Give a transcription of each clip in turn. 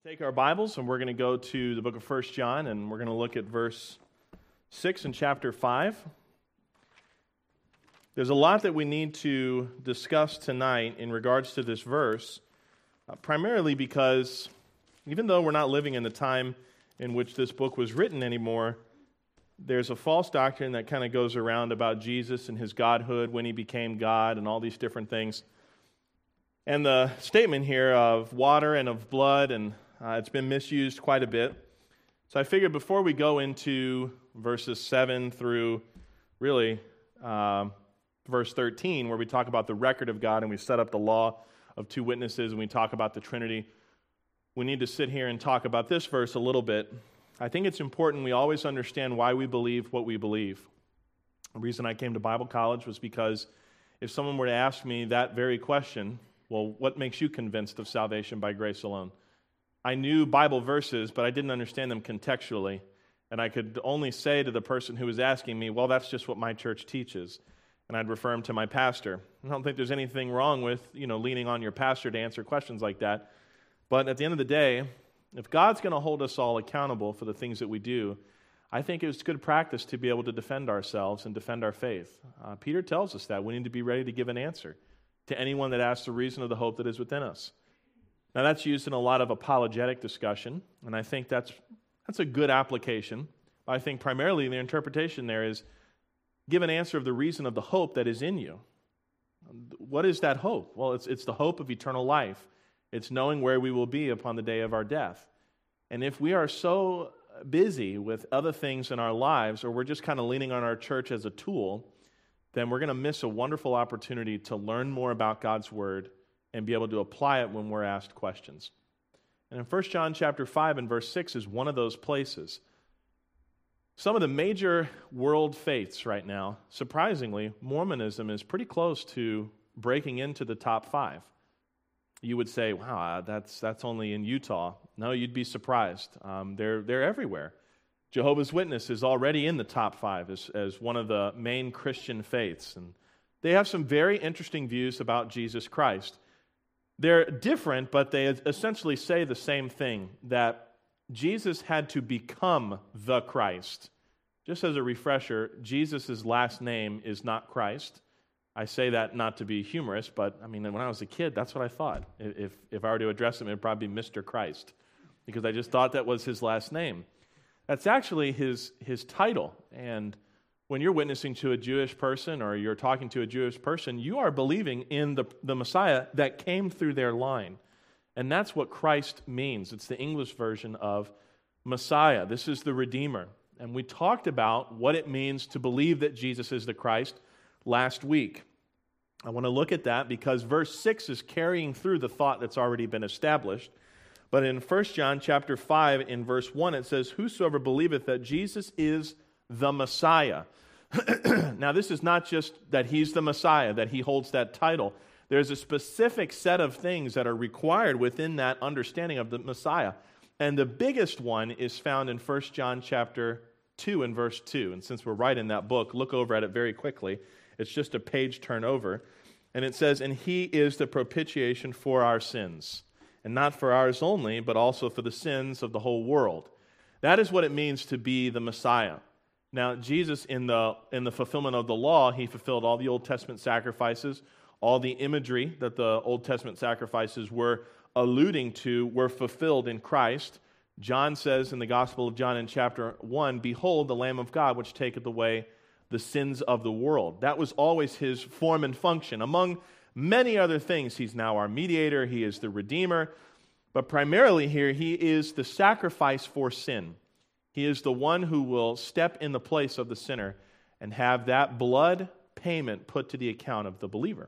Take our Bibles and we're going to go to the book of 1 John and we're going to look at verse 6 in chapter 5. There's a lot that we need to discuss tonight in regards to this verse, primarily because even though we're not living in the time in which this book was written anymore, there's a false doctrine that kind of goes around about Jesus and his godhood when he became God and all these different things. And the statement here of water and of blood and it's been misused quite a bit. So I figured before we go into verses 7 through really verse 13, where we talk about the record of God and we set up the law of two witnesses and we talk about the Trinity, we need to sit here and talk about this verse a little bit. I think it's important we always understand why we believe what we believe. The reason I came to Bible college was because if someone were to ask me that very question, well, what makes you convinced of salvation by grace alone? I knew Bible verses, but I didn't understand them contextually. And I could only say to the person who was asking me, well, that's just what my church teaches. And I'd refer him to my pastor. I don't think there's anything wrong with, leaning on your pastor to answer questions like that. But at the end of the day, if God's going to hold us all accountable for the things that we do, I think it's good practice to be able to defend ourselves and defend our faith. Peter tells us that we need to be ready to give an answer to anyone that asks the reason of the hope that is within us. Now, that's used in a lot of apologetic discussion, and I think that's a good application. I think primarily the interpretation there is give an answer of the reason of the hope that is in you. What is that hope? Well, it's the hope of eternal life. It's knowing where we will be upon the day of our death. And if we are so busy with other things in our lives, or we're just kind of leaning on our church as a tool, then we're going to miss a wonderful opportunity to learn more about God's Word and be able to apply it when we're asked questions. And in 1 John chapter 5 and verse 6 is one of those places. Some of the major world faiths right now, surprisingly, Mormonism is pretty close to breaking into the top 5. You would say, wow, that's only in Utah. No, you'd be surprised. They're everywhere. Jehovah's Witness is already in the top 5 as one of the main Christian faiths. And they have some very interesting views about Jesus Christ. They're different, but they essentially say the same thing, that Jesus had to become the Christ. Just as a refresher, Jesus' last name is not Christ. I say that not to be humorous, but when I was a kid, that's what I thought. If I were to address him, it would probably be Mr. Christ, because I just thought that was his last name. That's actually his title, and when you're witnessing to a Jewish person or you're talking to a Jewish person, you are believing in the Messiah that came through their line. And that's what Christ means. It's the English version of Messiah. This is the Redeemer. And we talked about what it means to believe that Jesus is the Christ last week. I want to look at that because verse 6 is carrying through the thought that's already been established. But in 1 John chapter 5, in verse 1, it says, "Whosoever believeth that Jesus is the Messiah." Now, this is not just that he's the Messiah, that he holds that title. There's a specific set of things that are required within that understanding of the Messiah. And the biggest one is found in 1 John chapter 2 and verse 2. And since we're right in that book, look over at it very quickly. It's just a page turn over. And it says, "And he is the propitiation for our sins, and not for ours only, but also for the sins of the whole world." That is what it means to be the Messiah. Now, Jesus, in the fulfillment of the law, he fulfilled all the Old Testament sacrifices, all the imagery that the Old Testament sacrifices were alluding to were fulfilled in Christ. John says in the Gospel of John in chapter 1, "Behold, the Lamb of God, which taketh away the sins of the world." That was always his form and function. Among many other things, he's now our mediator, he is the Redeemer, but primarily here, he is the sacrifice for sin. He is the one who will step in the place of the sinner and have that blood payment put to the account of the believer.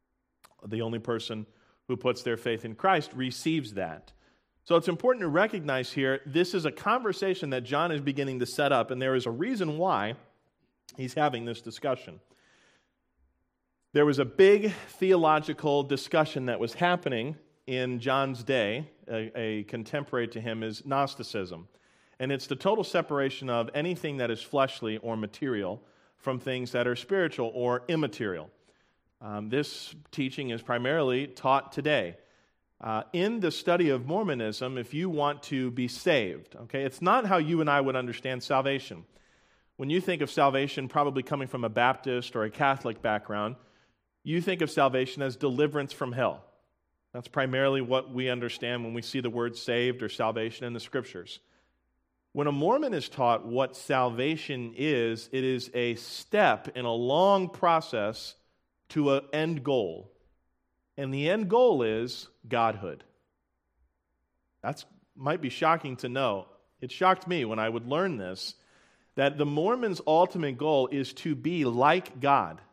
The only person who puts their faith in Christ receives that. So it's important to recognize here, this is a conversation that John is beginning to set up, and there is a reason why he's having this discussion. There was a big theological discussion that was happening in John's day. A contemporary to him is Gnosticism. And it's the total separation of anything that is fleshly or material from things that are spiritual or immaterial. This teaching is primarily taught today. in the study of Mormonism, if you want to be saved, okay, it's not how you and I would understand salvation. When you think of salvation probably coming from a Baptist or a Catholic background, you think of salvation as deliverance from hell. That's primarily what we understand when we see the word saved or salvation in the Scriptures. When a Mormon is taught what salvation is, it is a step in a long process to an end goal. And the end goal is godhood. That might be shocking to know. It shocked me when I would learn this, that the Mormons' ultimate goal is to be like God.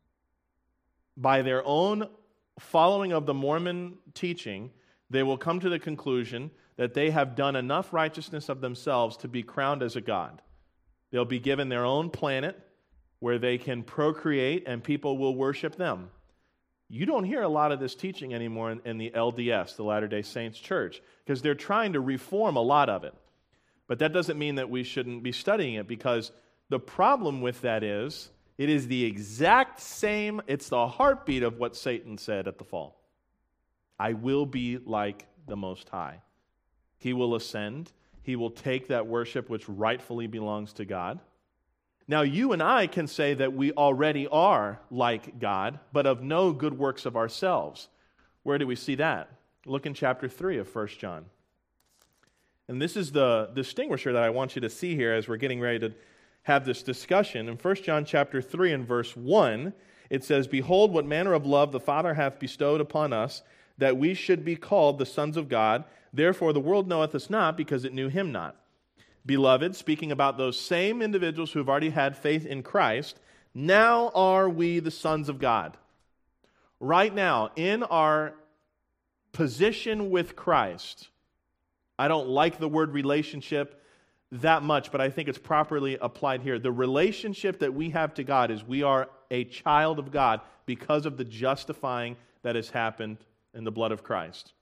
By their own following of the Mormon teaching, they will come to the conclusion that they have done enough righteousness of themselves to be crowned as a god. They'll be given their own planet where they can procreate and people will worship them. You don't hear a lot of this teaching anymore in the LDS, the Latter-day Saints Church, because they're trying to reform a lot of it. But that doesn't mean that we shouldn't be studying it, because the problem with that is it is the exact same, it's the heartbeat of what Satan said at the fall. I will be like the Most High. He will ascend. He will take that worship which rightfully belongs to God. Now, you and I can say that we already are like God, but of no good works of ourselves. Where do we see that? Look in chapter 3 of 1 John. And this is the distinguisher that I want you to see here as we're getting ready to have this discussion. In 1 John chapter 3 and verse 1, it says, "Behold, what manner of love the Father hath bestowed upon us, that we should be called the sons of God. Therefore the world knoweth us not, because it knew him not." Beloved, speaking about those same individuals who have already had faith in Christ, now are we the sons of God. Right now, in our position with Christ, I don't like the word relationship that much, but I think it's properly applied here. The relationship that we have to God is we are a child of God because of the justifying that has happened in the blood of Christ.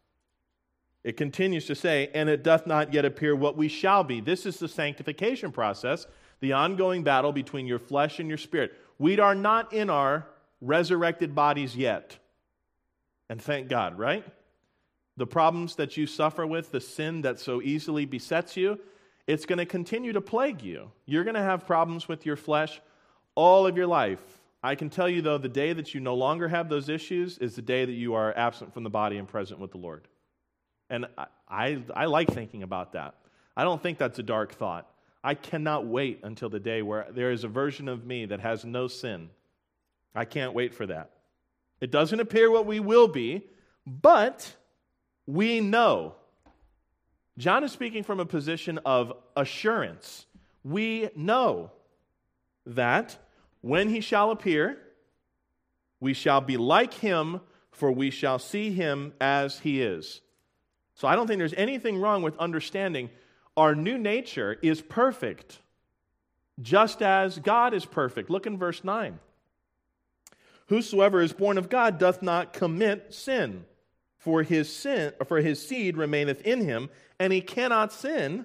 It continues to say, "And it doth not yet appear what we shall be." This is the sanctification process, the ongoing battle between your flesh and your spirit. We are not in our resurrected bodies yet. And thank God, right? The problems that you suffer with, the sin that so easily besets you, it's going to continue to plague you. You're going to have problems with your flesh all of your life. I can tell you, though, the day that you no longer have those issues is the day that you are absent from the body and present with the Lord. And I like thinking about that. I don't think that's a dark thought. I cannot wait until the day where there is a version of me that has no sin. I can't wait for that. It doesn't appear what we will be, but we know. John is speaking from a position of assurance. We know that when he shall appear, we shall be like him, for we shall see him as he is. So I don't think there's anything wrong with understanding our new nature is perfect, just as God is perfect. Look in verse 9. "Whosoever is born of God doth not commit sin, for his seed remaineth in him, and he cannot sin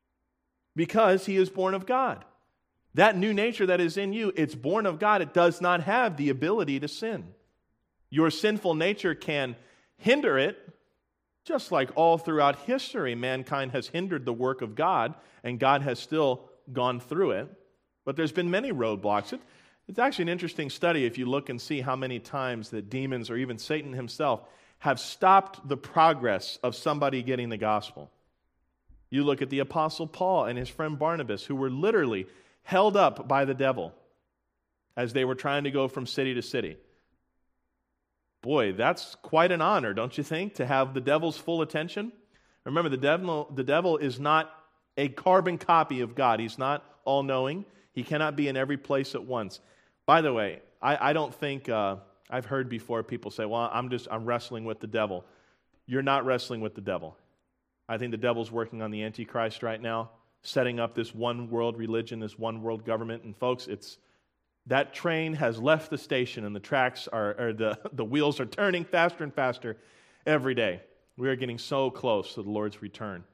because he is born of God." That new nature that is in you, it's born of God. It does not have the ability to sin. Your sinful nature can hinder it, just like all throughout history, mankind has hindered the work of God, and God has still gone through it. But there's been many roadblocks. It's actually an interesting study if you look and see how many times that demons or even Satan himself have stopped the progress of somebody getting the gospel. You look at the Apostle Paul and his friend Barnabas, who were literally held up by the devil as they were trying to go from city to city. Boy, that's quite an honor, don't you think, to have the devil's full attention? Remember, the devil is not a carbon copy of God. He's not all-knowing. He cannot be in every place at once. By the way, I don't think, I've heard before people say, well, I'm wrestling with the devil. You're not wrestling with the devil. I think the devil's working on the Antichrist right now, setting up this one world religion, this one world government. And folks, that train has left the station, and the tracks the wheels are turning faster and faster every day. We are getting so close to the Lord's return.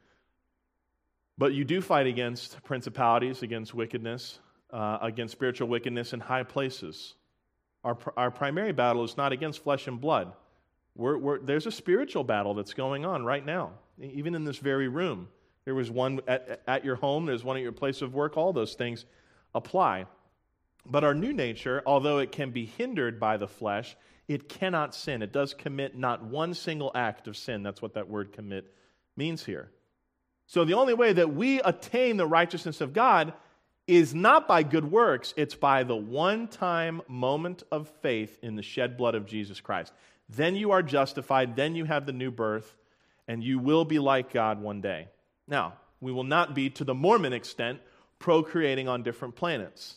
But you do fight against principalities, against wickedness, against spiritual wickedness in high places. Our primary battle is not against flesh and blood. There's a spiritual battle that's going on right now, even in this very room. There was one at your home, there's one at your place of work, all those things apply. But our new nature, although it can be hindered by the flesh, it cannot sin. It does commit not one single act of sin. That's what that word commit means here. So the only way that we attain the righteousness of God is not by good works, it's by the one-time moment of faith in the shed blood of Jesus Christ. Then you are justified, then you have the new birth, and you will be like God one day. Now, we will not be, to the Mormon extent, procreating on different planets.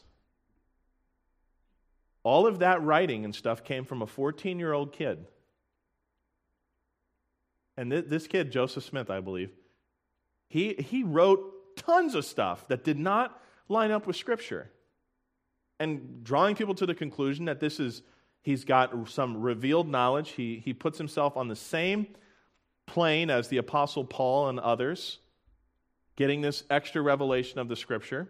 All of that writing and stuff came from a 14-year-old kid. And this kid, Joseph Smith, I believe, he wrote tons of stuff that did not line up with Scripture. And drawing people to the conclusion that he's got some revealed knowledge. He puts himself on the same plane as the Apostle Paul and others, getting this extra revelation of the Scripture.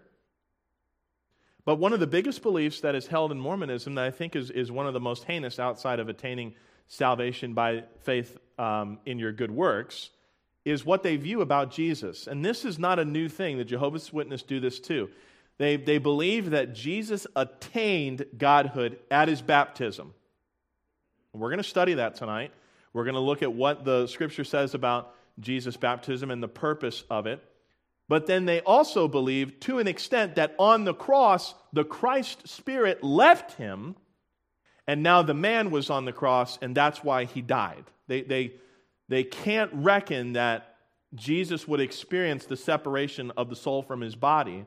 But one of the biggest beliefs that is held in Mormonism that I think is one of the most heinous outside of attaining salvation by faith in your good works is what they view about Jesus. And this is not a new thing. The Jehovah's Witnesses do this too. They believe that Jesus attained godhood at his baptism. We're going to study that tonight. We're going to look at what the Scripture says about Jesus' baptism and the purpose of it. But then they also believe, to an extent, that on the cross, the Christ Spirit left him, and now the man was on the cross, and that's why he died. They can't reckon that Jesus would experience the separation of the soul from his body.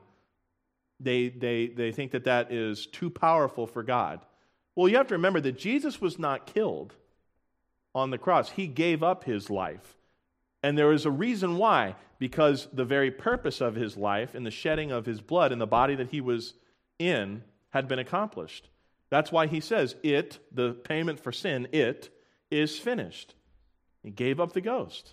They think that is too powerful for God. Well, you have to remember that Jesus was not killed on the cross. He gave up his life. And there is a reason why. Because the very purpose of his life and the shedding of his blood in the body that he was in had been accomplished. That's why he says, the payment for sin, it is finished. He gave up the ghost.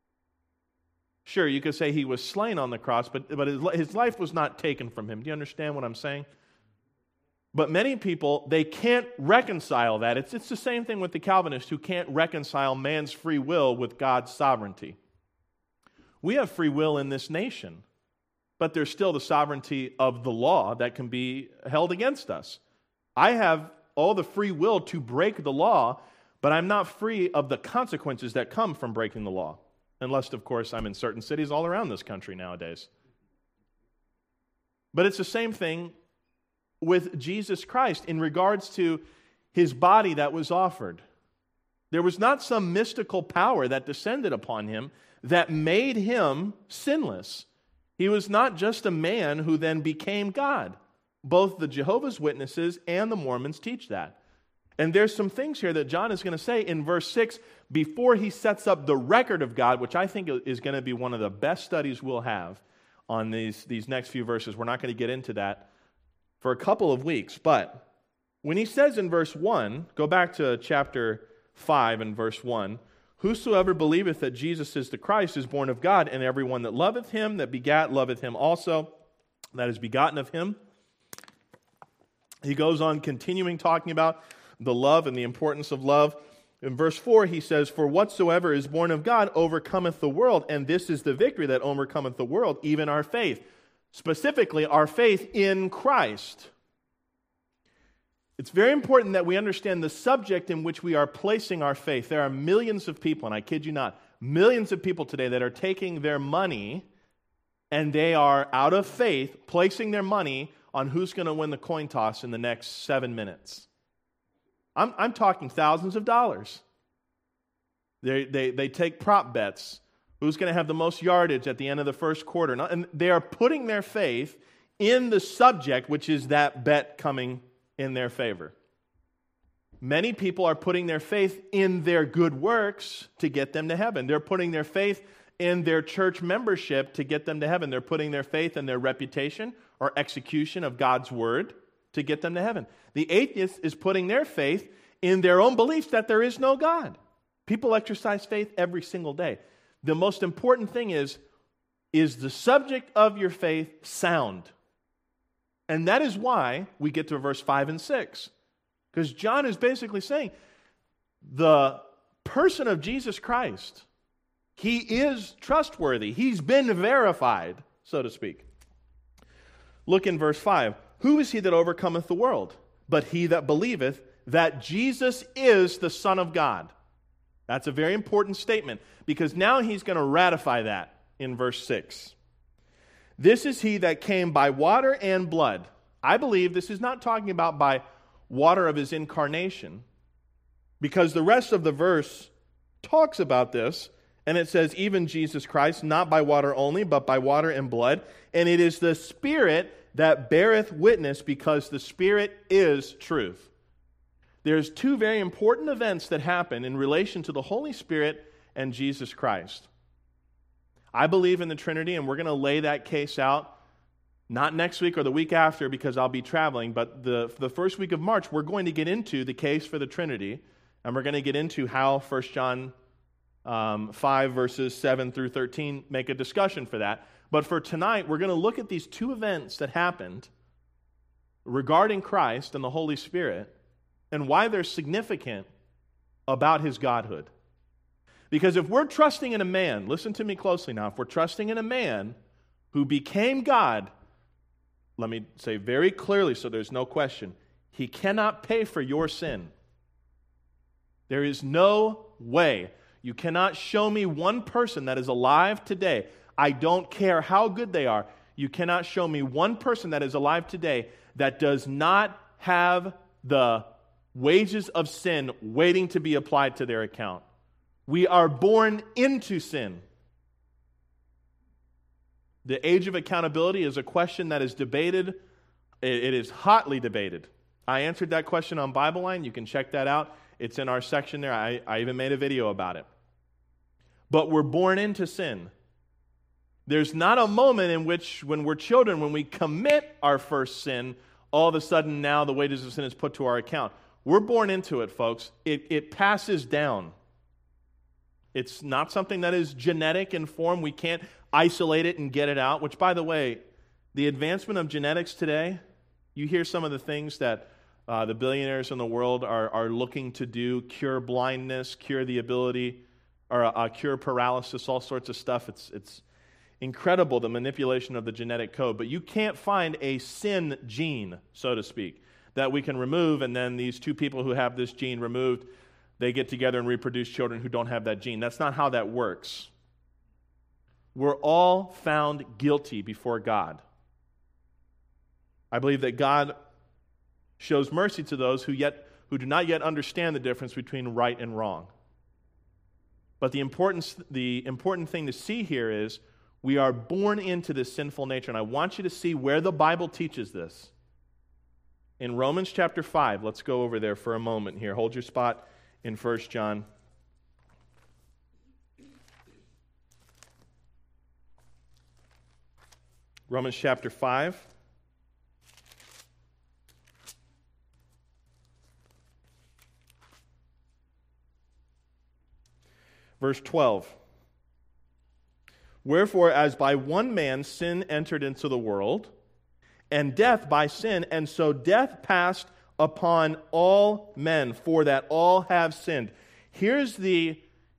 Sure, you could say he was slain on the cross, but his life was not taken from him. Do you understand what I'm saying? But many people, they can't reconcile that. It's the same thing with the Calvinists who can't reconcile man's free will with God's sovereignty. We have free will in this nation, but there's still the sovereignty of the law that can be held against us. I have all the free will to break the law, but I'm not free of the consequences that come from breaking the law. Unless, of course, I'm in certain cities all around this country nowadays. But it's the same thing with Jesus Christ in regards to his body that was offered. There was not some mystical power that descended upon him that made him sinless. He was not just a man who then became God. Both the Jehovah's Witnesses and the Mormons teach that. And there's some things here that John is going to say in verse 6 before he sets up the record of God, which I think is going to be one of the best studies we'll have on these next few verses. We're not going to get into that for a couple of weeks. But when he says in verse 1, go back to chapter 5 and verse 1, whosoever believeth that Jesus is the Christ is born of God, and everyone that loveth him, that begat, loveth him also, that is begotten of him. He goes on continuing talking about the love and the importance of love. In verse 4, he says, for whatsoever is born of God overcometh the world, and this is the victory that overcometh the world, even our faith. Specifically, our faith in Christ. It's very important that we understand the subject in which we are placing our faith. There are millions of people, and I kid you not, millions of people today that are taking their money and they are, out of faith, placing their money on who's going to win the coin toss in the next 7 minutes. I'm talking thousands of dollars. They take prop bets. Who's going to have the most yardage at the end of the first quarter? And they are putting their faith in the subject, which is that bet coming in their favor. Many people are putting their faith in their good works to get them to heaven. They're putting their faith in their church membership to get them to heaven. They're putting their faith in their reputation or execution of God's word to get them to heaven. The atheist is putting their faith in their own beliefs that there is no God. People exercise faith every single day. The most important thing is the subject of your faith sound? And that is why we get to verse 5 and 6. Because John is basically saying the person of Jesus Christ. He is trustworthy. He's been verified, so to speak. Look in verse 5. Who is he that overcometh the world? But he that believeth that Jesus is the Son of God. That's a very important statement, because now he's going to ratify that in verse 6. This is he that came by water and blood. I believe this is not talking about by water of his incarnation, because the rest of the verse talks about this, and it says, even Jesus Christ, not by water only, but by water and blood. And it is the Spirit that beareth witness, because the Spirit is truth. There's two very important events that happen in relation to the Holy Spirit and Jesus Christ. I believe in the Trinity, and we're going to lay that case out, not next week or the week after, because I'll be traveling, but the first week of March, we're going to get into the case for the Trinity, and we're going to get into how 1 John 5 verses 7 through 13 make a discussion for that. But for tonight, we're going to look at these two events that happened regarding Christ and the Holy Spirit and why they're significant about his godhood. Because if we're trusting in a man, listen to me closely now, if we're trusting in a man who became God, let me say very clearly so there's no question, he cannot pay for your sin. There is no way. You cannot show me one person that is alive today. I don't care how good they are. You cannot show me one person that is alive today that does not have the wages of sin waiting to be applied to their account. We are born into sin. The age of accountability is a question that is debated. It is hotly debated. I answered that question on Bible Line. You can check that out. It's in our section there. I even made a video about it. But we're born into sin. There's not a moment in which, when we're children, when we commit our first sin, all of a sudden now the wages of sin is put to our account. We're born into it, folks. It passes down. It's not something that is genetic in form. We can't isolate it and get it out, which, by the way, the advancement of genetics today, you hear some of the things that the billionaires in the world are looking to do, cure blindness, cure the ability, or cure paralysis, all sorts of stuff. It's incredible, the manipulation of the genetic code. But you can't find a sin gene, so to speak, that we can remove, and then these two people who have this gene removed, they get together and reproduce children who don't have that gene. That's not how that works. We're all found guilty before God. I believe that God shows mercy to those who do not yet understand the difference between right and wrong. But the important thing to see here is we are born into this sinful nature, and I want you to see where the Bible teaches this. In Romans chapter 5, let's go over there for a moment here. Hold your spot in 1 John. Romans chapter 5. Verse 12. Wherefore, as by one man sin entered into the world, and death by sin, and so death passed upon all men, for that all have sinned. Here's the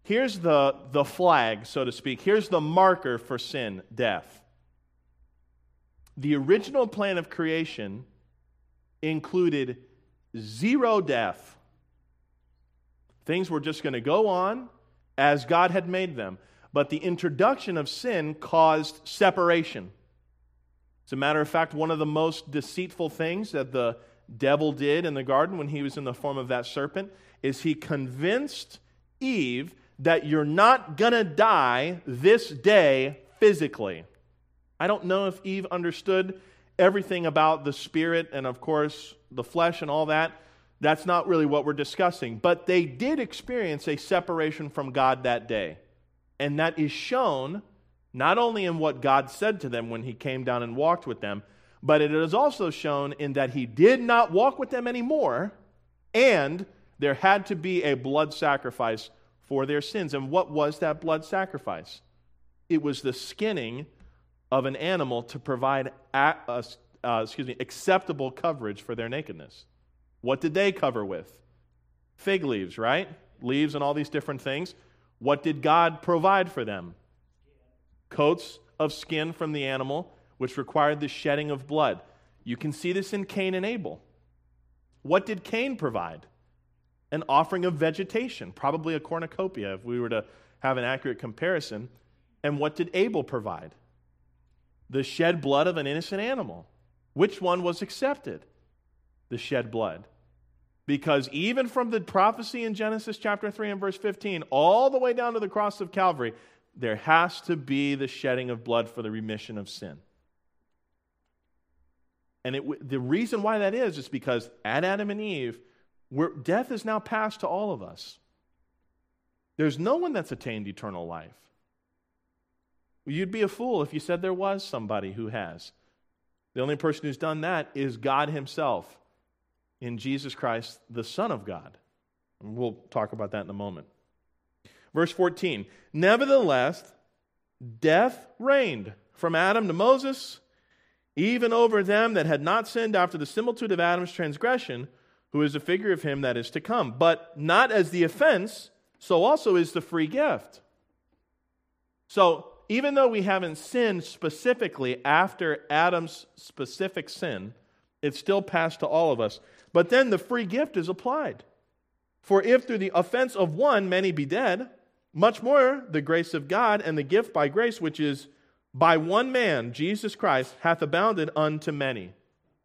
flag, so to speak. Here's the marker for sin, death. The original plan of creation included zero death. Things were just going to go on as God had made them. But the introduction of sin caused separation. As a matter of fact, one of the most deceitful things that the devil did in the garden when he was in the form of that serpent is he convinced Eve that you're not going to die this day physically. I don't know if Eve understood everything about the spirit and, of course, the flesh and all that. That's not really what we're discussing. But they did experience a separation from God that day. And that is shown not only in what God said to them when he came down and walked with them, but it is also shown in that he did not walk with them anymore, and there had to be a blood sacrifice for their sins. And what was that blood sacrifice? It was the skinning of an animal to provide acceptable coverage for their nakedness. What did they cover with? Fig leaves, right? leaves and all these different things. What did God provide for them? Coats of skin from the animal, which required the shedding of blood. You can see this in Cain and Abel. What did Cain provide? An offering of vegetation, probably a cornucopia if we were to have an accurate comparison. And what did Abel provide? The shed blood of an innocent animal. Which one was accepted? The shed blood. Because even from the prophecy in Genesis chapter 3 and verse 15, all the way down to the cross of Calvary, there has to be the shedding of blood for the remission of sin. And the reason why that is because at Adam and Eve, death is now passed to all of us. There's no one that's attained eternal life. You'd be a fool if you said there was somebody who has. The only person who's done that is God himself in Jesus Christ, the Son of God. And we'll talk about that in a moment. Verse 14, nevertheless, death reigned from Adam to Moses, even over them that had not sinned after the similitude of Adam's transgression, who is a figure of him that is to come. But not as the offense, so also is the free gift. So, even though we haven't sinned specifically after Adam's specific sin, it's still passed to all of us. But then the free gift is applied. For if through the offense of one many be dead, much more the grace of God and the gift by grace, which is by one man, Jesus Christ, hath abounded unto many.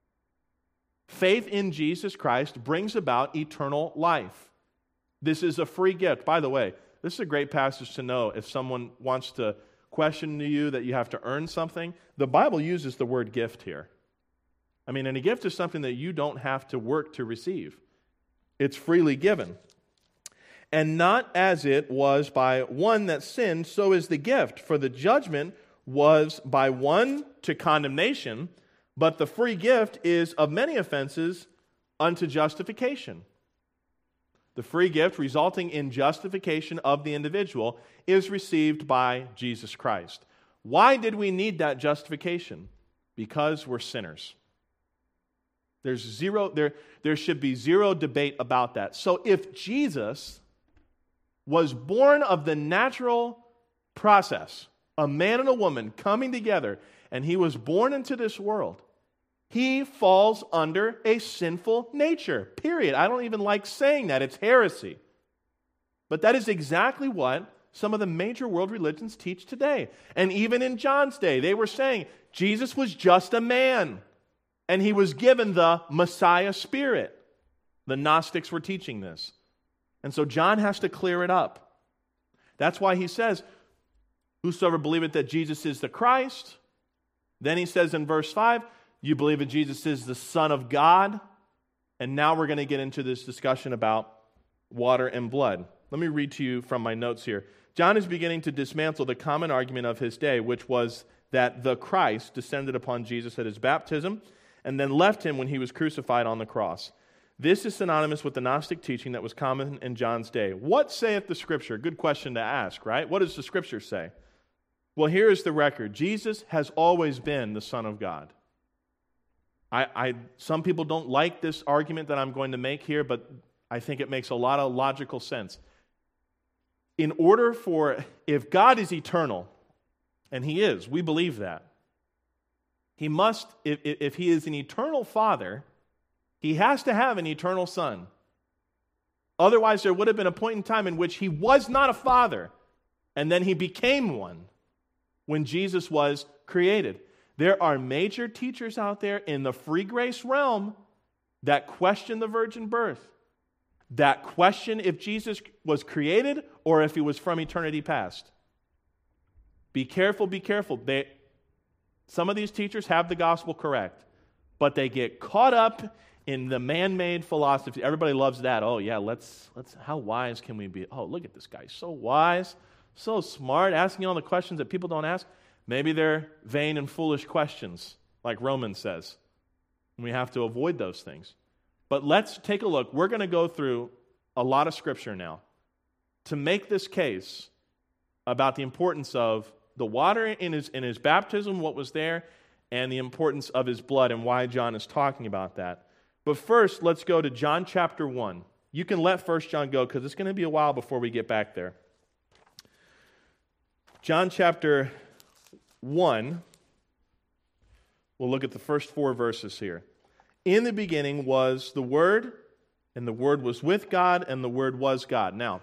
Faith in Jesus Christ brings about eternal life. This is a free gift. By the way, this is a great passage to know if someone wants to question to you that you have to earn something. The Bible uses the word gift here. I mean, and a gift is something that you don't have to work to receive. It's freely given. And not as it was by one that sinned, so is the gift. For the judgment was by one to condemnation, but the free gift is of many offenses unto justification. The free gift resulting in justification of the individual is received by Jesus Christ. Why did we need that justification? Because we're sinners. There should be zero debate about that. So if Jesus was born of the natural process, a man and a woman coming together, and he was born into this world, he falls under a sinful nature, period. I don't even like saying that. It's heresy. But that is exactly what some of the major world religions teach today. And even in John's day, they were saying Jesus was just a man, and he was given the Messiah spirit. The Gnostics were teaching this. And so John has to clear it up. That's why he says, whosoever believeth that Jesus is the Christ. Then he says in verse 5, you believe that Jesus is the Son of God. And now we're going to get into this discussion about water and blood. Let me read to you from my notes here. John is beginning to dismantle the common argument of his day, which was that the Christ descended upon Jesus at his baptism and then left him when he was crucified on the cross. This is synonymous with the Gnostic teaching that was common in John's day. What saith the Scripture? Good question to ask, right? What does the Scripture say? Well, here is the record. Jesus has always been the Son of God. Some people don't like this argument that I'm going to make here, but I think it makes a lot of logical sense. If God is eternal, and He is, we believe that, He must, if He is an eternal Father, He has to have an eternal Son. Otherwise, there would have been a point in time in which He was not a Father, and then He became one when Jesus was created. There are major teachers out there in the free grace realm that question the virgin birth, that question if Jesus was created or if He was from eternity past. Be careful, be careful. Some of these teachers have the gospel correct, but they get caught up in the man-made philosophy. Everybody loves that. Oh yeah, let's how wise can we be? Oh, look at this guy, so wise, so smart, asking all the questions that people don't ask. Maybe they're vain and foolish questions, like Romans says. And we have to avoid those things. But let's take a look. We're going to go through a lot of Scripture now to make this case about the importance of the water in his baptism, what was there, and the importance of His blood and why John is talking about that. But first, let's go to John chapter 1. You can let 1 John go because it's going to be a while before we get back there. John chapter 1, we'll look at the first 4 verses here. In the beginning was the Word, and the Word was with God, and the Word was God. Now,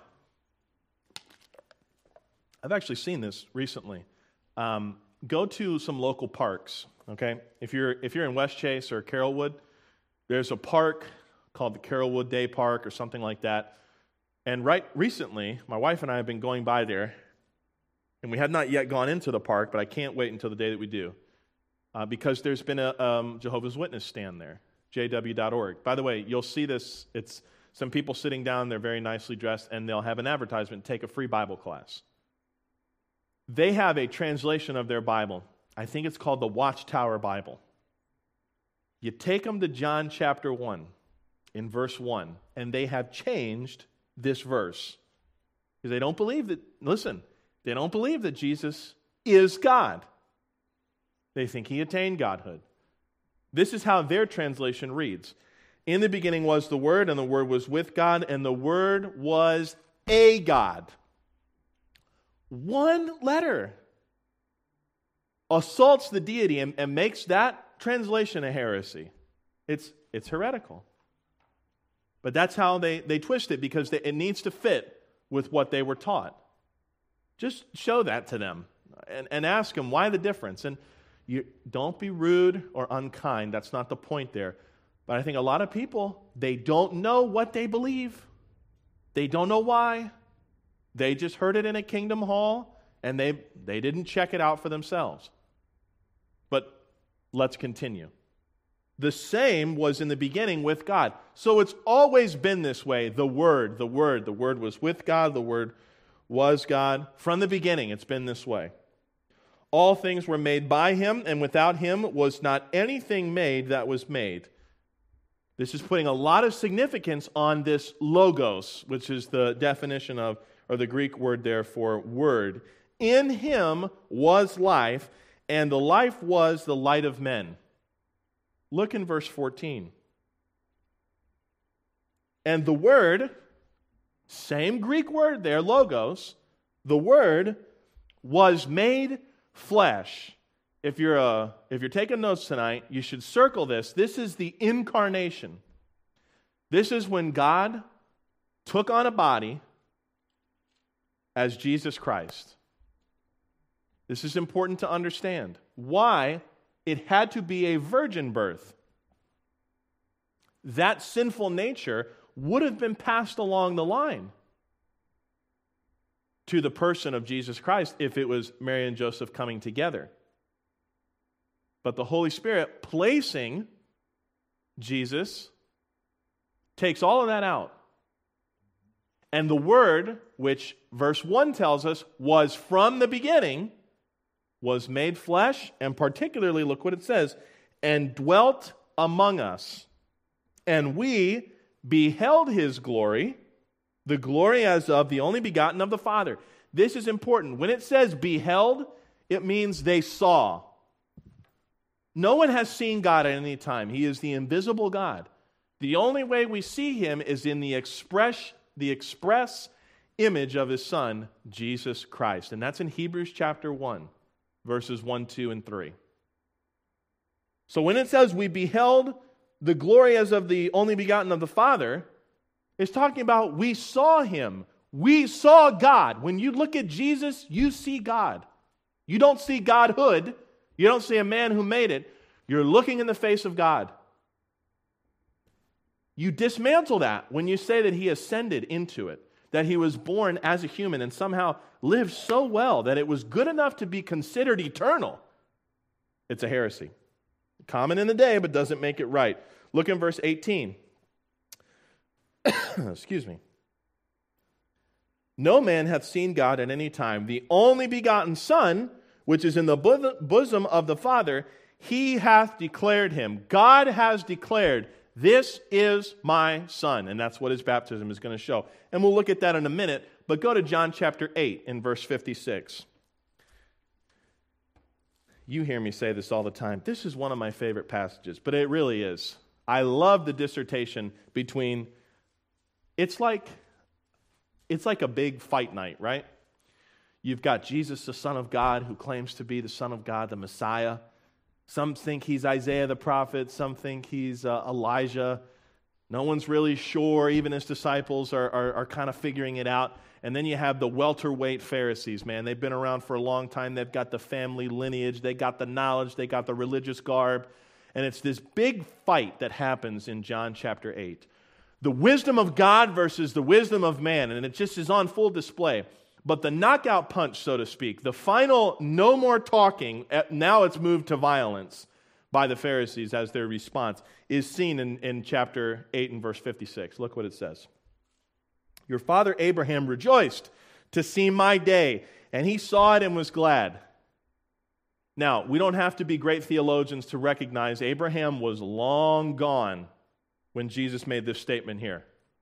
I've actually seen this recently. Go to some local parks, okay? If you're in West Chase or Carrollwood, there's a park called the Carrollwood Day Park or something like that. And right recently, my wife and I have been going by there, and we have not yet gone into the park, but I can't wait until the day that we do, because there's been a Jehovah's Witness stand there, jw.org. By the way, you'll see this. It's some people sitting down, they're very nicely dressed, and they'll have an advertisement, take a free Bible class. They have a translation of their Bible. I think it's called the Watchtower Bible. You take them to John chapter 1, in verse 1, and they have changed this verse. Because they don't believe that, listen, they don't believe that Jesus is God. They think he attained godhood. This is how their translation reads. In the beginning was the Word, and the Word was with God, and the Word was a God. One letter assaults the deity and makes that translation a heresy. It's heretical. But that's how they twist it, because it needs to fit with what they were taught. Just show that to them and ask them why the difference. And you don't be rude or unkind. That's not the point there. But I think a lot of people, they don't know what they believe. They don't know why. They just heard it in a kingdom hall, and they didn't check it out for themselves. But let's continue. The same was in the beginning with God. So it's always been this way. The Word was with God, the Word was God. From the beginning, it's been this way. All things were made by Him, and without Him was not anything made that was made. This is putting a lot of significance on this logos, which is the definition of, or the Greek word there for word. In Him was life, and the life was the light of men. Look in verse 14. And the Word, same Greek word there, logos, the Word was made flesh. If you're taking notes tonight, you should circle this. This is the incarnation. This is when God took on a body as Jesus Christ. This is important to understand. Why it had to be a virgin birth. That sinful nature would have been passed along the line to the person of Jesus Christ if it was Mary and Joseph coming together. But the Holy Spirit placing Jesus takes all of that out. And the Word, which verse 1 tells us was from the beginning, was made flesh, and particularly, look what it says, and dwelt among us. And we beheld His glory, the glory as of the only begotten of the Father. This is important. When it says beheld, it means they saw. No one has seen God at any time. He is the invisible God. The only way we see Him is in the express image of His Son, Jesus Christ. And that's in Hebrews chapter 1, verses 1, 2, and 3. So when it says we beheld the glory as of the only begotten of the Father, it's talking about we saw Him. We saw God. When you look at Jesus, you see God. You don't see Godhood. You don't see a man who made it. You're looking in the face of God. You dismantle that when you say that He ascended into it, that He was born as a human and somehow lived so well that it was good enough to be considered eternal. It's a heresy. Common in the day, but doesn't make it right. Look in verse 18. Excuse me. No man hath seen God at any time. The only begotten Son, which is in the bosom of the Father, He hath declared Him. God has declared, this is my Son. And that's what His baptism is going to show. And we'll look at that in a minute, but go to John chapter 8 in verse 56. You hear me say this all the time. This is one of my favorite passages, but it really is. I love the dissertation between It's like a big fight night, right? You've got Jesus, the Son of God, who claims to be the Son of God, the Messiah. Some think he's Isaiah the prophet. Some think he's Elijah. No one's really sure. Even his disciples are kind of figuring it out. And then you have the welterweight Pharisees, man. They've been around for a long time. They've got the family lineage. They got the knowledge. They got the religious garb. And it's this big fight that happens in John chapter 8. The wisdom of God versus the wisdom of man. And it just is on full display. But the knockout punch, so to speak, the final no more talking, now it's moved to violence by the Pharisees as their response, is seen in chapter 8 and verse 56. Look what it says. Your father Abraham rejoiced to see my day, and he saw it and was glad. Now, we don't have to be great theologians to recognize Abraham was long gone when Jesus made this statement here.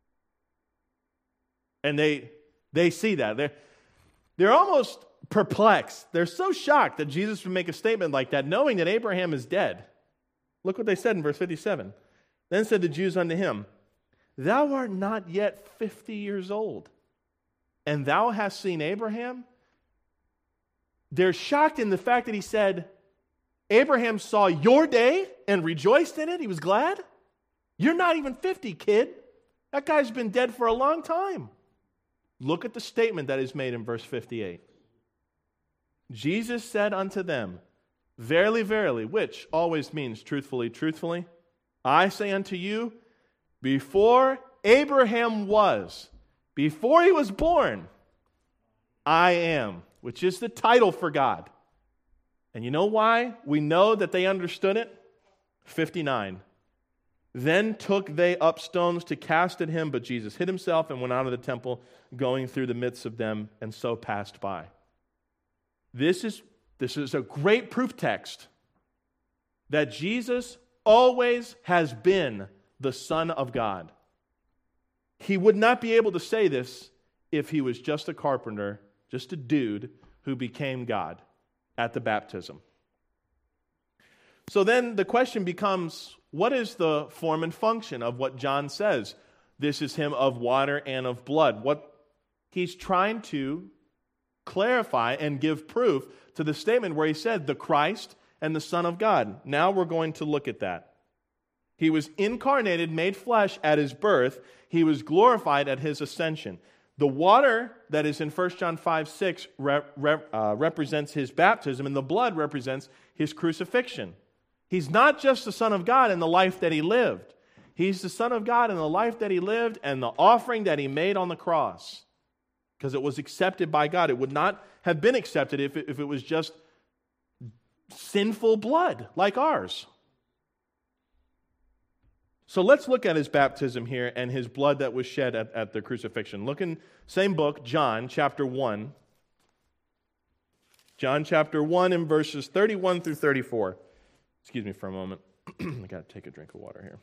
And they see that. They're almost perplexed. They're so shocked that Jesus would make a statement like that, knowing that Abraham is dead. Look what they said in verse 57. Then said the Jews unto him, Thou art not yet 50 years old, and thou hast seen Abraham? They're shocked in the fact that he said, Abraham saw your day and rejoiced in it. He was glad. You're not even 50, kid. That guy's been dead for a long time. Look at the statement that is made in verse 58. Jesus said unto them, Verily, verily, which always means truthfully, truthfully, I say unto you, before Abraham was, before he was born, I am, which is the title for God. And you know why we know that they understood it? 59. Then took they up stones to cast at him, but Jesus hid himself and went out of the temple, going through the midst of them, and so passed by. This is a great proof text that Jesus always has been the Son of God. He would not be able to say this if he was just a carpenter, just a dude who became God at the baptism. So then the question becomes, what is the form and function of what John says? This is him of water and of blood. What he's trying to clarify and give proof to the statement where he said, the Christ and the Son of God. Now we're going to look at that. He was incarnated, made flesh at his birth. He was glorified at his ascension. The water that is in 1 John 5:6 represents his baptism, and the blood represents his crucifixion. He's not just the Son of God in the life that he lived. He's the Son of God in the life that he lived and the offering that he made on the cross, because it was accepted by God. It would not have been accepted if it was just sinful blood like ours. So let's look at his baptism here and his blood that was shed at the crucifixion. Look in same book, John chapter 1. John chapter 1 and verses 31 through 34. Excuse me for a moment. I got to take a drink of water here.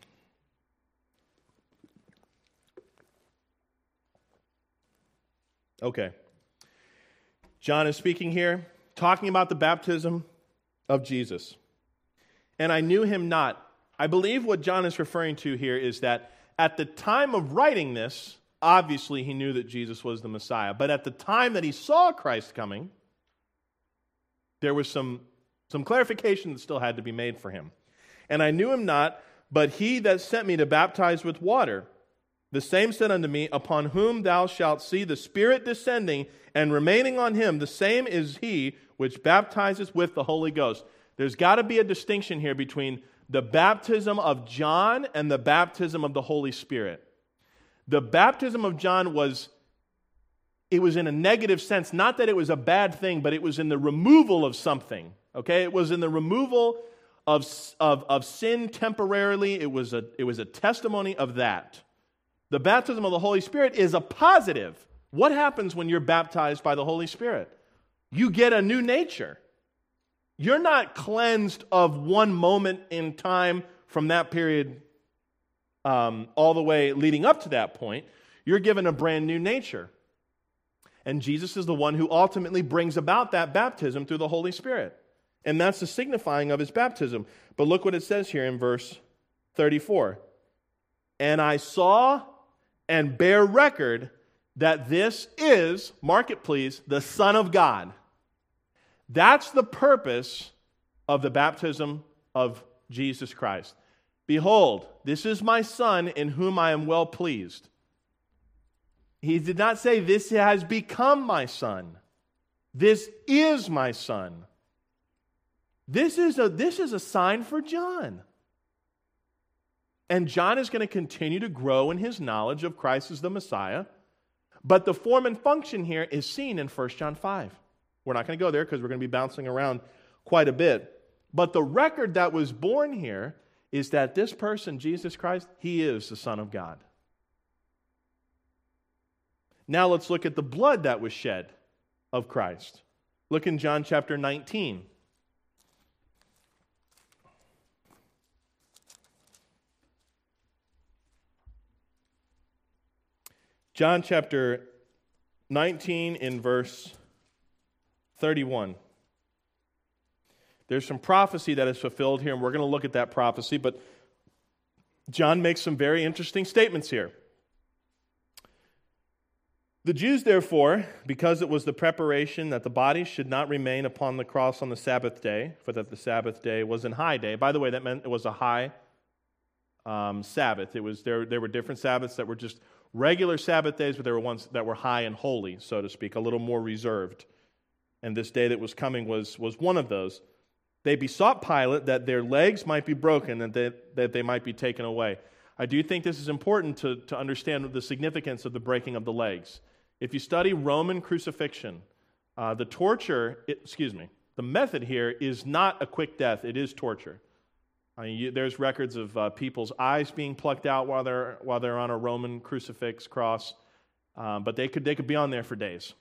Okay. John is speaking here, talking about the baptism of Jesus. And I knew him not. I believe what John is referring to here is that at the time of writing this, obviously he knew that Jesus was the Messiah. But at the time that he saw Christ coming, there was some clarification that still had to be made for him. And I knew him not, but he that sent me to baptize with water, the same said unto me, Upon whom thou shalt see the Spirit descending and remaining on him, the same is he which baptizes with the Holy Ghost. There's got to be a distinction here between the baptism of John and the baptism of the Holy Spirit. The baptism of John was in a negative sense, not that it was a bad thing, but it was in the removal of something. Okay, it was in the removal of sin temporarily. It was a testimony of that. The baptism of the Holy Spirit is a positive. What happens when you're baptized by the Holy Spirit? You get a new nature. You're not cleansed of one moment in time from that period all the way leading up to that point. You're given a brand new nature. And Jesus is the one who ultimately brings about that baptism through the Holy Spirit. And that's the signifying of his baptism. But look what it says here in verse 34. And I saw and bear record that this is, mark it please, the Son of God. That's the purpose of the baptism of Jesus Christ. Behold, this is my Son in whom I am well pleased. He did not say, this has become my Son. This is my Son. This is a sign for John. And John is going to continue to grow in his knowledge of Christ as the Messiah. But the form and function here is seen in 1 John 5. We're not going to go there because we're going to be bouncing around quite a bit. But the record that was born here is that this person, Jesus Christ, he is the Son of God. Now let's look at the blood that was shed of Christ. Look in John chapter 19. John chapter 19 in verse 31. There's some prophecy that is fulfilled here, and we're going to look at that prophecy, but John makes some very interesting statements here. The Jews, therefore, because it was the preparation that the body should not remain upon the cross on the Sabbath day, for that the Sabbath day was an high day. By the way, that meant it was a high Sabbath. There were different Sabbaths that were just regular Sabbath days, but there were ones that were high and holy, so to speak, a little more reserved. And this day that was coming was one of those. They besought Pilate that their legs might be broken and that they might be taken away. I do think this is important to understand the significance of the breaking of the legs. If you study Roman crucifixion, the method here is not a quick death, it is torture. There's records of people's eyes being plucked out while they're on a Roman crucifix cross, but they could be on there for days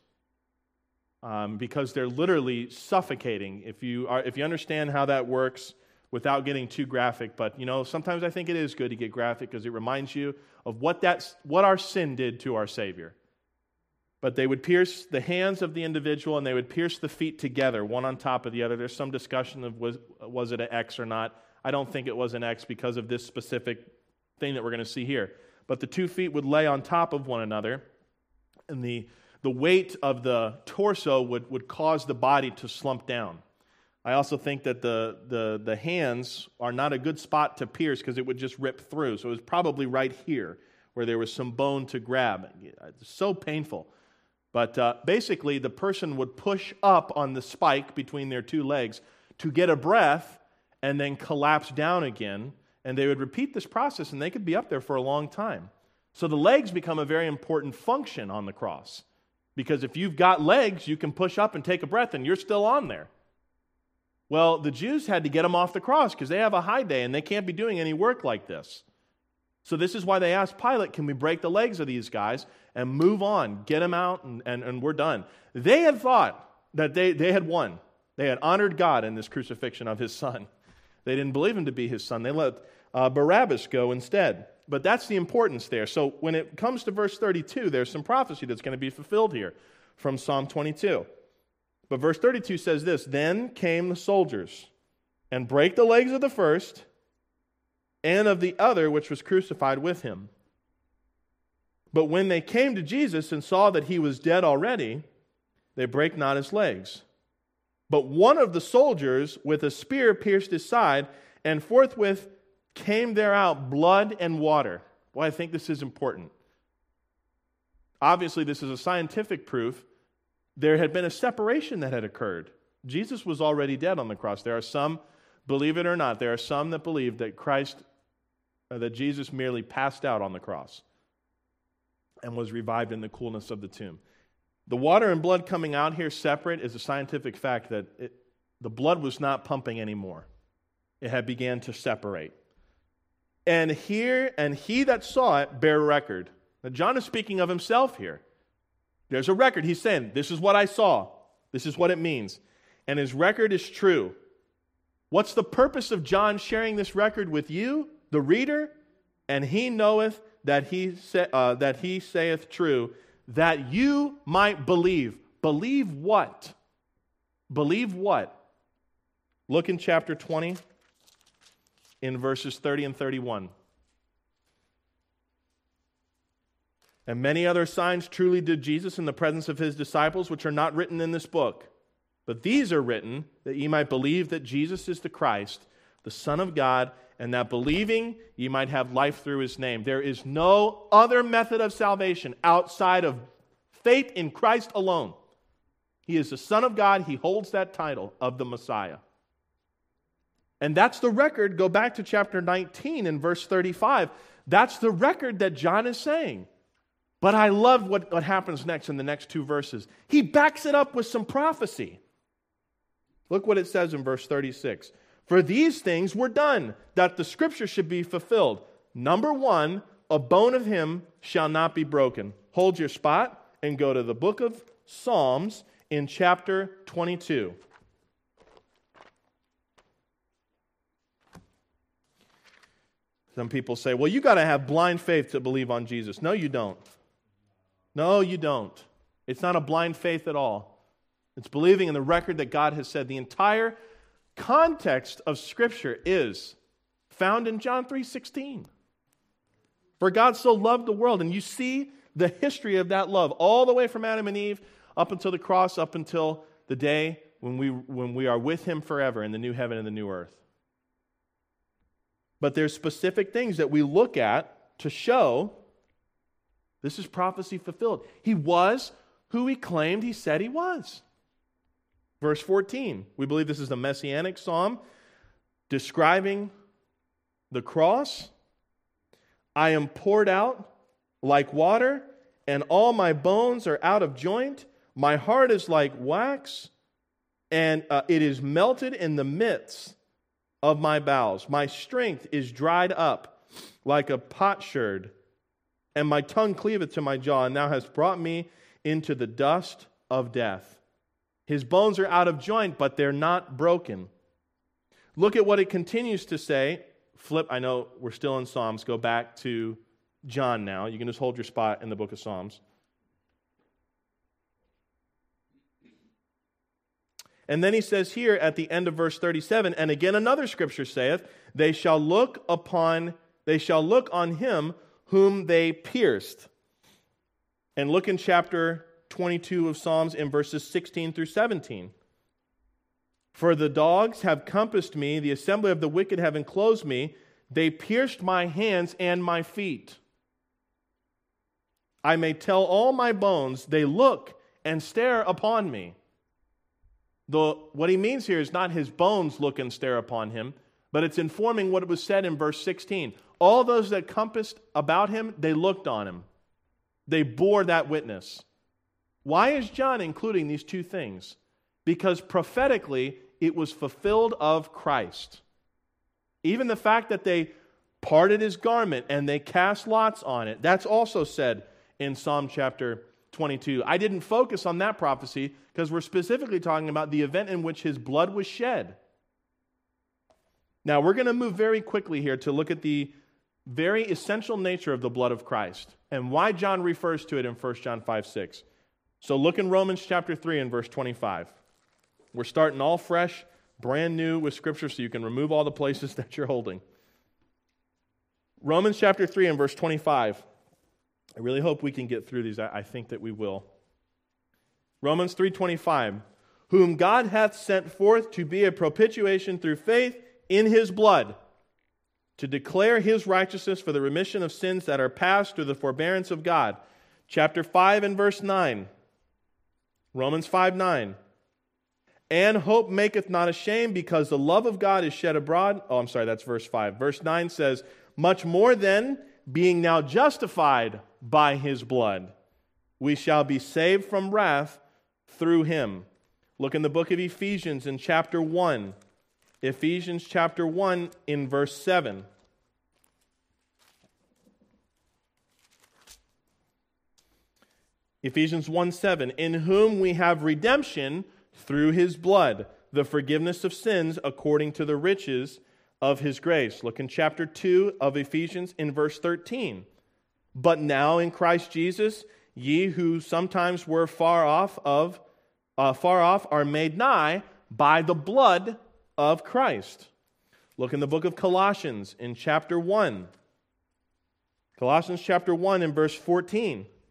because they're literally suffocating. If you understand how that works without getting too graphic, but sometimes I think it is good to get graphic because it reminds you of what our sin did to our Savior. But they would pierce the hands of the individual and they would pierce the feet together, one on top of the other. There's some discussion of was it an X or not. I don't think it was an X because of this specific thing that we're going to see here. But the 2 feet would lay on top of one another, and the weight of the torso would cause the body to slump down. I also think that the hands are not a good spot to pierce because it would just rip through. So it was probably right here where there was some bone to grab. It's so painful. But basically, the person would push up on the spike between their 2 legs to get a breath and then collapse down again. And they would repeat this process, and they could be up there for a long time. So the legs become a very important function on the cross. Because if you've got legs, you can push up and take a breath, and you're still on there. Well, the Jews had to get them off the cross because they have a high day, and they can't be doing any work like this. So this is why they asked Pilate, can we break the legs of these guys and move on, get them out, and we're done. They had thought that they had won. They had honored God in this crucifixion of his son. They didn't believe him to be his son. They let Barabbas go instead. But that's the importance there. So when it comes to verse 32, there's some prophecy that's going to be fulfilled here from Psalm 22. But verse 32 says this, then came the soldiers and brake the legs of the first and of the other which was crucified with him. But when they came to Jesus and saw that he was dead already, they brake not his legs. But one of the soldiers with a spear pierced his side, and forthwith came there out blood and water. Well, I think this is important. Obviously, this is a scientific proof. There had been a separation that had occurred. Jesus was already dead on the cross. There are some, believe it or not, there are some that believe that that Jesus merely passed out on the cross and was revived in the coolness of the tomb. The water and blood coming out here separate is a scientific fact that the blood was not pumping anymore. It had began to separate. And he that saw it bare record. Now John is speaking of himself here. There's a record. He's saying, this is what I saw. This is what it means. And his record is true. What's the purpose of John sharing this record with you, the reader? And he knoweth that he saith true, that you might believe. Believe what? Believe what? Look in chapter 20, in verses 30 and 31. And many other signs truly did Jesus in the presence of his disciples, which are not written in this book. But these are written that ye might believe that Jesus is the Christ, the Son of God, and that believing ye might have life through his name. There is no other method of salvation outside of faith in Christ alone. He is the Son of God. He holds that title of the Messiah. And that's the record. Go back to chapter 19 and verse 35. That's the record that John is saying. But I love what happens next in the next two verses. He backs it up with some prophecy. Look what it says in verse 36. For these things were done, that the scripture should be fulfilled. Number one, a bone of him shall not be broken. Hold your spot and go to the book of Psalms in chapter 22. Some people say, well, you got to have blind faith to believe on Jesus. No, you don't. No, you don't. It's not a blind faith at all. It's believing in the record that God has said. The entire context of Scripture is found in John 3:16. For God so loved the world, and you see the history of that love all the way from Adam and Eve up until the cross, up until the day when we are with him forever in the new heaven and the new earth. But there's specific things that we look at to show this is prophecy fulfilled. He was who he claimed he said he was. Verse 14, we believe this is the Messianic psalm describing the cross. I am poured out like water, and all my bones are out of joint. My heart is like wax, and it is melted in the midst of my bowels. My strength is dried up like a potsherd, and my tongue cleaveth to my jaw, and thou hast brought me into the dust of death. His bones are out of joint, but they're not broken. Look at what it continues to say. I know we're still in Psalms. Go back to John now. You can just hold your spot in the book of Psalms. And then he says here at the end of verse 37, and again another scripture saith, they shall look on him whom they pierced. And look in chapter 22 of Psalms in verses 16 through 17. For the dogs have compassed me, the assembly of the wicked have enclosed me, they pierced my hands and my feet. I may tell all my bones, they look and stare upon me. What he means here is not his bones look and stare upon him, but it's informing what was said in verse 16. All those that compassed about him, they looked on him. They bore that witness. Why is John including these two things? Because prophetically, it was fulfilled of Christ. Even the fact that they parted his garment and they cast lots on it, that's also said in Psalm chapter 22. I didn't focus on that prophecy because we're specifically talking about the event in which his blood was shed. Now, we're going to move very quickly here to look at the very essential nature of the blood of Christ and why John refers to it in 1 John 5:6. So look in Romans chapter 3 and verse 25. We're starting all fresh, brand new with Scripture so you can remove all the places that you're holding. Romans chapter 3 and verse 25. I really hope we can get through these. I think that we will. Romans 3:25. Whom God hath sent forth to be a propitiation through faith in his blood, to declare his righteousness for the remission of sins that are past through the forbearance of God. Chapter 5 and verse 9. Romans 5:9. And hope maketh not ashamed, because the love of God is shed abroad. Oh, I'm sorry, that's verse 5. Verse 9 says, much more then, being now justified by his blood, we shall be saved from wrath through him. Look in the book of Ephesians in chapter 1. Ephesians chapter 1 in verse 7. Ephesians 1:7. In whom we have redemption through his blood, the forgiveness of sins according to the riches of his grace. Look in chapter 2 of Ephesians in verse 13. But now in Christ Jesus, ye who sometimes were far off are made nigh by the blood of Christ. Look in the book of Colossians in chapter 1. Colossians chapter 1 and verse 14.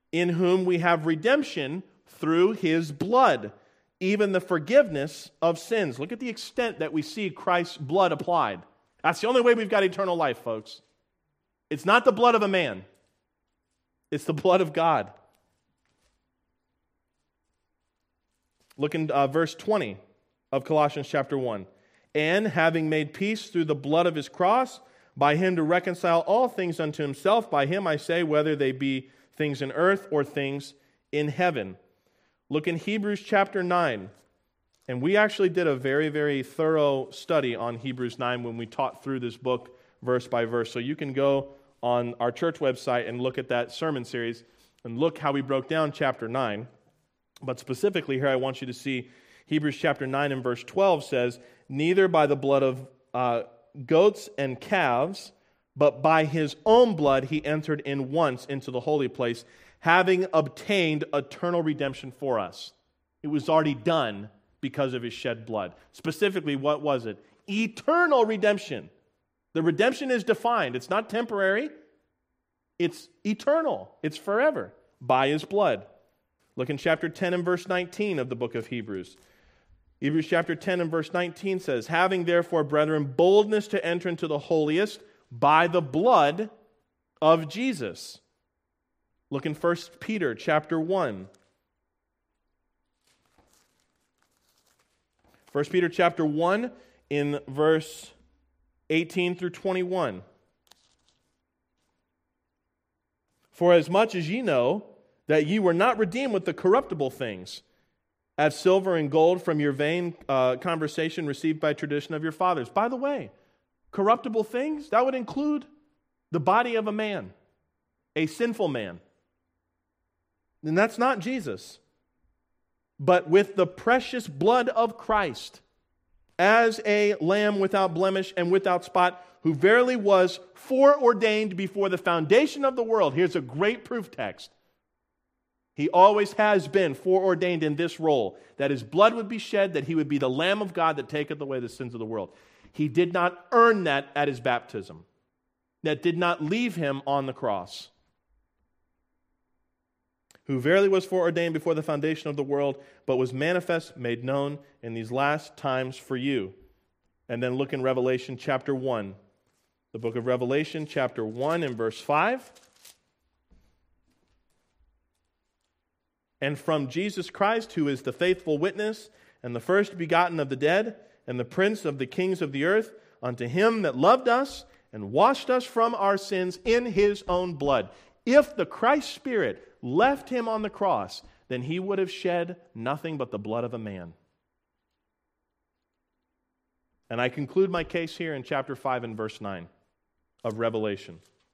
in whom we have redemption through his blood, even the forgiveness of sins. Look at the extent that we see Christ's blood applied. That's the only way we've got eternal life, folks. It's not the blood of a man. It's the blood of God. Look in verse 20 of Colossians chapter 1. And having made peace through the blood of his cross, by him to reconcile all things unto himself, by him I say, whether they be things in earth or things in heaven. Look in Hebrews chapter 9. And we actually did a very, very thorough study on Hebrews 9 when we taught through this book verse by verse. So you can go on our church website and look at that sermon series and look how we broke down chapter 9. But specifically here I want you to see Hebrews chapter 9 and verse 12 says, neither by the blood of goats and calves, but by his own blood he entered in once into the holy place, having obtained eternal redemption for us. It was already done because of his shed blood. Specifically, what was it? Eternal redemption. The redemption is defined. It's not temporary. It's eternal. It's forever by his blood. Look in chapter 10 and verse 19 of the book of Hebrews. Hebrews chapter 10 and verse 19 says, having therefore, brethren, boldness to enter into the holiest by the blood of Jesus. Look in 1 Peter chapter 1. 1 Peter chapter 1 in verse 18 through 21. For as much as ye know that ye were not redeemed with the corruptible things, as silver and gold from your vain conversation received by tradition of your fathers. By the way, corruptible things, that would include the body of a man, a sinful man. And that's not Jesus. But with the precious blood of Christ, as a lamb without blemish and without spot, who verily was foreordained before the foundation of the world. Here's a great proof text. He always has been foreordained in this role, that his blood would be shed, that he would be the Lamb of God that taketh away the sins of the world. He did not earn that at his baptism. That did not leave him on the cross. Who verily was foreordained before the foundation of the world, but was manifest, made known in these last times for you. And then look in Revelation chapter 1. The book of Revelation chapter 1 and verse 5. And from Jesus Christ, who is the faithful witness, and the first begotten of the dead, and the prince of the kings of the earth, unto him that loved us, and washed us from our sins in his own blood. If the Christ Spirit left him on the cross, then he would have shed nothing but the blood of a man. And I conclude my case here in chapter 5 and verse 9 of Revelation.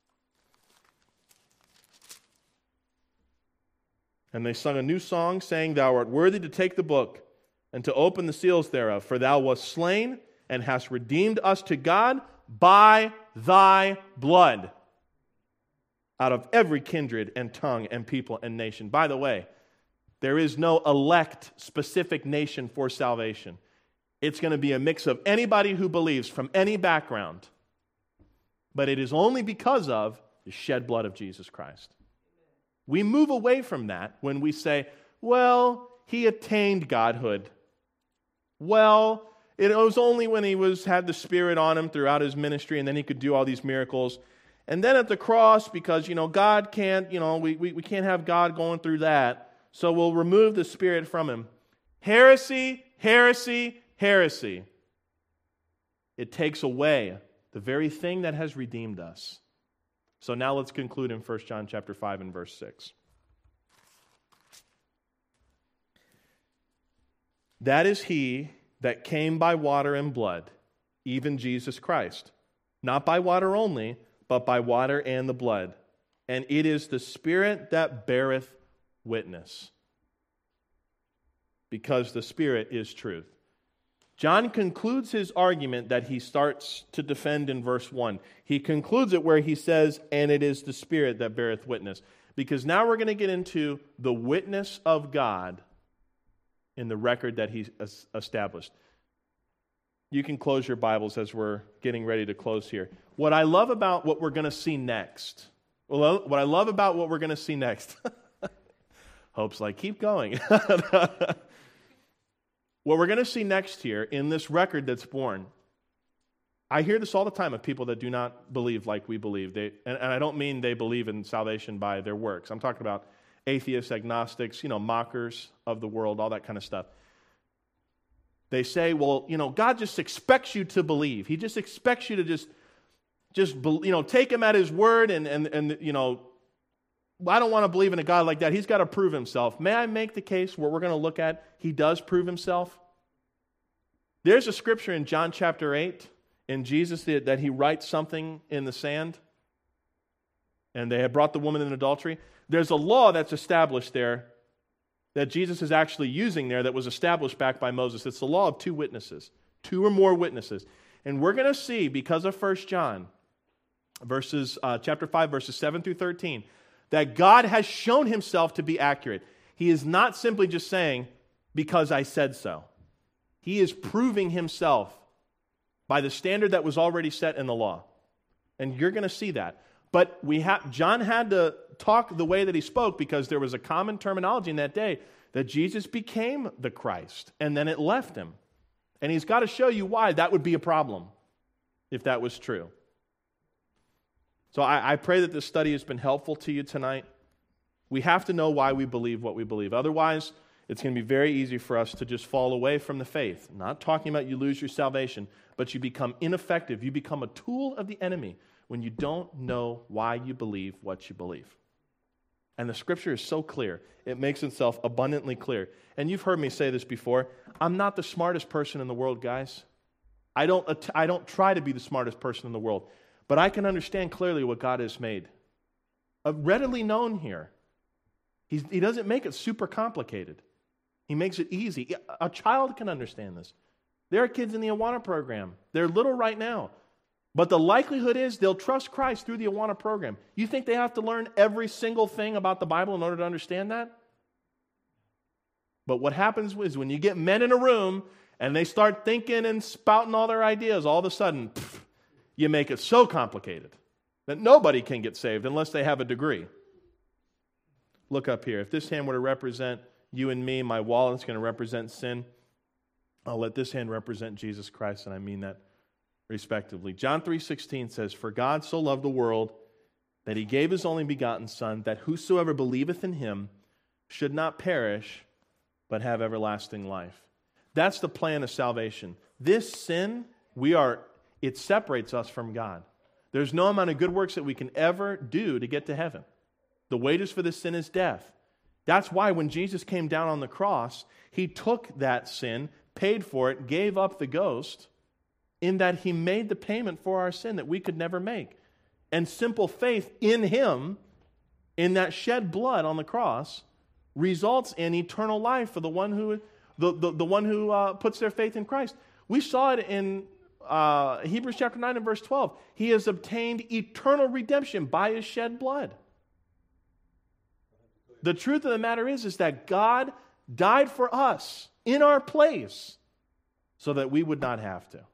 And they sung a new song, saying, thou art worthy to take the book and to open the seals thereof, for thou wast slain and hast redeemed us to God by thy blood out of every kindred and tongue and people and nation. By the way, there is no elect specific nation for salvation. It's going to be a mix of anybody who believes from any background. But it is only because of the shed blood of Jesus Christ. We move away from that when we say, well, he attained godhood. Well, it was only when he had the Spirit on him throughout his ministry, and then he could do all these miracles. And then at the cross, because, God can't, we can't have God going through that, so we'll remove the Spirit from him. Heresy, heresy, heresy. It takes away the very thing that has redeemed us. So now let's conclude in 1 John chapter 5 and verse 6. That is he that came by water and blood, even Jesus Christ. Not by water only, but by water and the blood. And it is the Spirit that beareth witness. Because the Spirit is truth. John concludes his argument that he starts to defend in verse 1. He concludes it where he says, and it is the Spirit that beareth witness. Because now we're going to get into the witness of God in the record that he established. You can close your Bibles as we're getting ready to close here. What I love about what we're going to see next, Hope's like, keep going. What we're going to see next here in this record that's born, I hear this all the time of people that do not believe like we believe. And I don't mean they believe in salvation by their works. I'm talking about atheists, agnostics, mockers of the world, all that kind of stuff. They say, well, God just expects you to believe. He just expects you to just take him at his word and I don't want to believe in a God like that. He's got to prove himself. May I make the case where we're going to look at he does prove himself? There's a scripture in John chapter 8 in Jesus that he writes something in the sand, and they had brought the woman in adultery. There's a law that's established there that Jesus is actually using there that was established back by Moses. It's the law of 2 witnesses, 2 or more witnesses. And we're going to see, because of 1 John, chapter 5, verses 7 through 13, that God has shown himself to be accurate. He is not simply just saying, because I said so. He is proving himself by the standard that was already set in the law. And you're going to see that. But John had to talk the way that he spoke because there was a common terminology in that day that Jesus became the Christ, and then it left him. And he's got to show you why that would be a problem if that was true. So I pray that this study has been helpful to you tonight. We have to know why we believe what we believe. Otherwise, it's going to be very easy for us to just fall away from the faith. I'm not talking about you lose your salvation, but you become ineffective. You become a tool of the enemy when you don't know why you believe what you believe. And the scripture is so clear. It makes itself abundantly clear. And you've heard me say this before. I'm not the smartest person in the world, guys. I don't try to be the smartest person in the world. But I can understand clearly what God has made. Readily known here. He doesn't make it super complicated. He makes it easy. A child can understand this. There are kids in the Awana program. They're little right now. But the likelihood is they'll trust Christ through the Awana program. You think they have to learn every single thing about the Bible in order to understand that? But what happens is when you get men in a room and they start thinking and spouting all their ideas, all of a sudden, you make it so complicated that nobody can get saved unless they have a degree. Look up here. If this hand were to represent you and me, my wallet's going to represent sin. I'll let this hand represent Jesus Christ, and I mean that respectively. John 3:16 says, "For God so loved the world that he gave his only begotten Son, that whosoever believeth in him should not perish, but have everlasting life." That's the plan of salvation. This sin, it separates us from God. There's no amount of good works that we can ever do to get to heaven. The wages for this sin is death. That's why when Jesus came down on the cross, he took that sin, paid for it, gave up the ghost, in that he made the payment for our sin that we could never make. And simple faith in him, in that shed blood on the cross, results in eternal life for the one who puts their faith in Christ. We saw it in Hebrews chapter 9 and verse 12. He has obtained eternal redemption by his shed blood. The truth of the matter is that God died for us in our place so that we would not have to.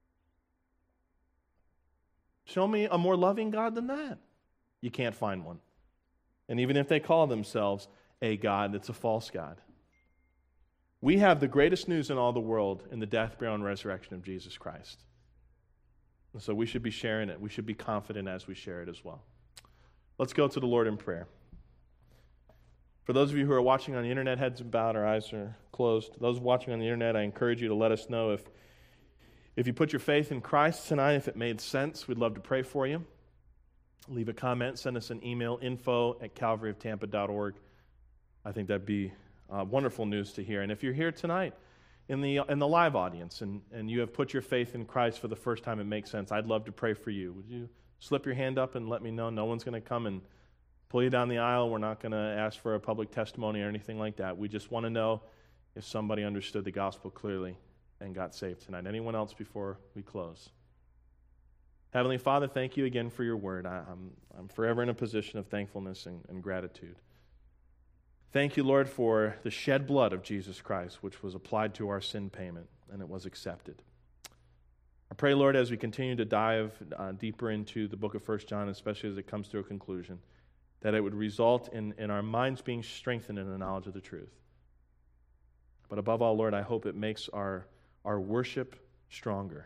Show me a more loving God than that. You can't find one. And even if they call themselves a God, it's a false God. We have the greatest news in all the world in the death, burial, and resurrection of Jesus Christ. And so we should be sharing it. We should be confident as we share it as well. Let's go to the Lord in prayer. For those of you who are watching on the internet, heads bowed, our eyes are closed. Those watching on the internet, I encourage you to let us know if you put your faith in Christ tonight, if it made sense. We'd love to pray for you. Leave a comment, send us an email, info@calvaryoftampa.org. I think that'd be wonderful news to hear. And if you're here tonight in the live audience and you have put your faith in Christ for the first time, it makes sense. I'd love to pray for you. Would you slip your hand up and let me know? No one's going to come and pull you down the aisle. We're not going to ask for a public testimony or anything like that. We just want to know if somebody understood the gospel clearly and got saved tonight. Anyone else before we close? Heavenly Father, thank you again for your word. I'm forever in a position of thankfulness and gratitude. Thank you, Lord, for the shed blood of Jesus Christ, which was applied to our sin payment, and it was accepted. I pray, Lord, as we continue to dive deeper into the book of 1 John, especially as it comes to a conclusion, that it would result in our minds being strengthened in the knowledge of the truth. But above all, Lord, I hope it makes our worship stronger.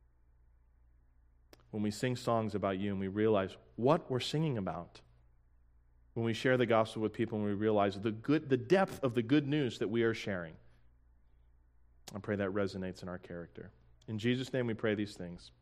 When we sing songs about you and we realize what we're singing about. When we share the gospel with people and we realize the depth of the good news that we are sharing. I pray that resonates in our character. In Jesus' name we pray these things.